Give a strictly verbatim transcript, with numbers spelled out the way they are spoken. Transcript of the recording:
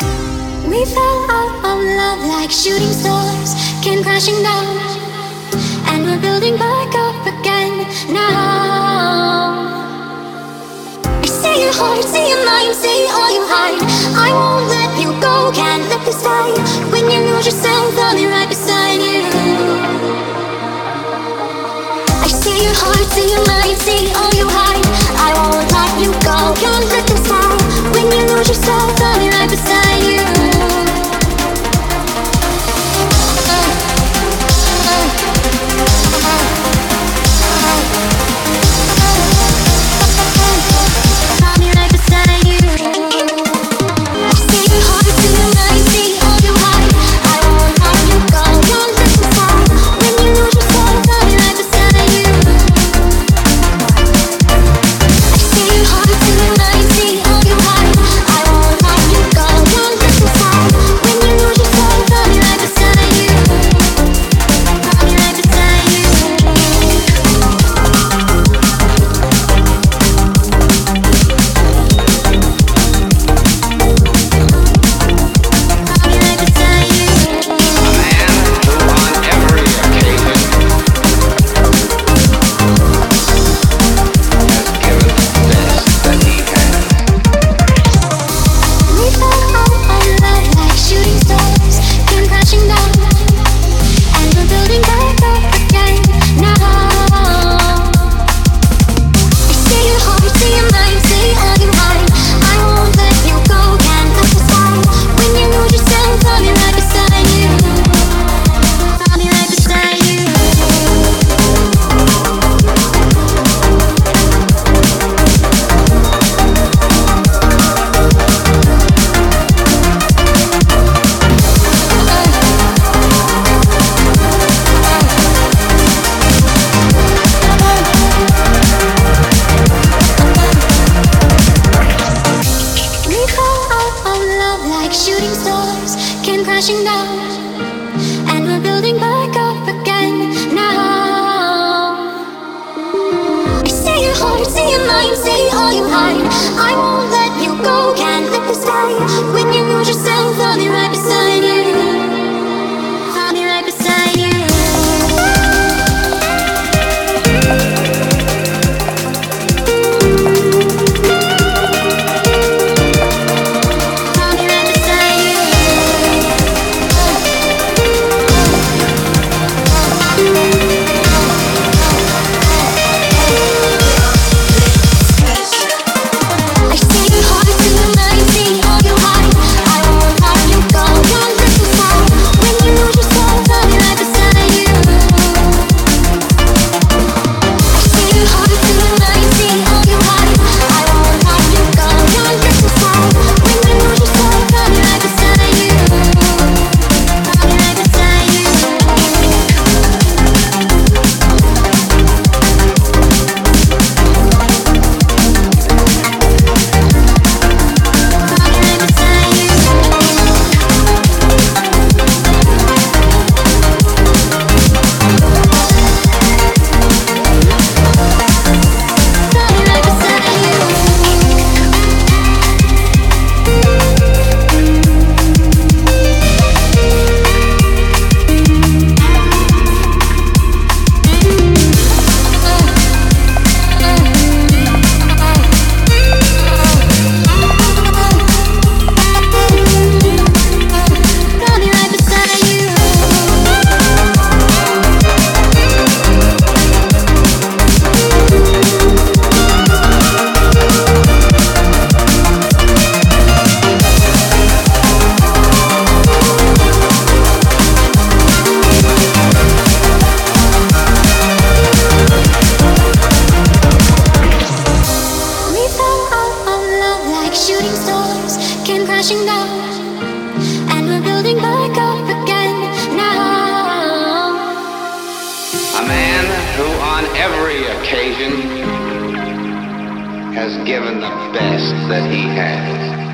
We fell out of love like shooting stars came crashing down, and we're building back up again now. I see your heart, see your mind, see all you hide. I won't let you go, can't let this die. When you lose yourself, I'll be right beside you. I see your heart, see your mind, see all you hide. I won't let you go, can't let this die. When you lose yourself, I'll be right beside you. Has given the best that he has.